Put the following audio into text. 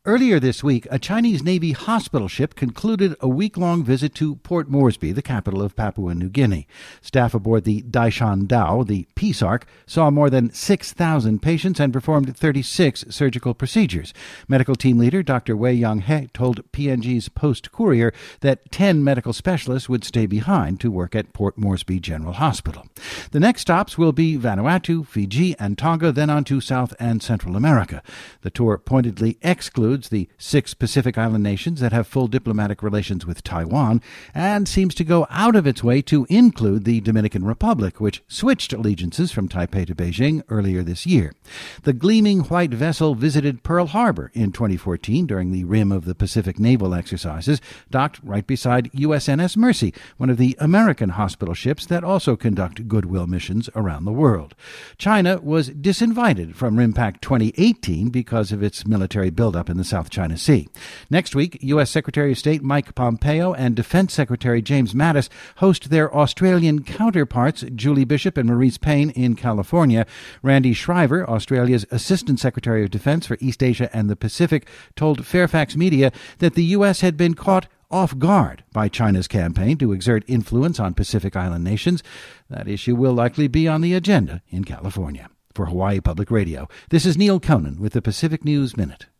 Earlier this week, a Chinese Navy hospital ship concluded a week-long visit to Port Moresby, the capital of Papua New Guinea. Staff aboard the Daishan Dao, the Peace Ark, saw more than 6,000 patients and performed 36 surgical procedures. Medical team leader Dr. Wei Yang-he told PNG's Post-Courier that 10 medical specialists would stay behind to work at Port Moresby General Hospital. The next stops will be Vanuatu, Fiji, and Tonga, then on to South and Central America. The tour pointedly excludes the 6 Pacific Island nations that have full diplomatic relations with Taiwan, and seems to go out of its way to include the Dominican Republic, which switched allegiances from Taipei to Beijing earlier this year. The gleaming white vessel visited Pearl Harbor in 2014 during the Rim of the Pacific naval exercises, docked right beside USNS Mercy, one of the American hospital ships that also conduct goodwill missions around the world. China was disinvited from RIMPAC 2018 because of its military buildup in the South China Sea. Next week, U.S. Secretary of State Mike Pompeo and Defense Secretary James Mattis host their Australian counterparts, Julie Bishop and Maurice Payne, in California. Randy Shriver, Australia's Assistant Secretary of Defense for East Asia and the Pacific, told Fairfax Media that the U.S. had been caught off guard by China's campaign to exert influence on Pacific Island nations. That issue will likely be on the agenda in California. For Hawaii Public Radio, this is Neil Conan with the Pacific News Minute.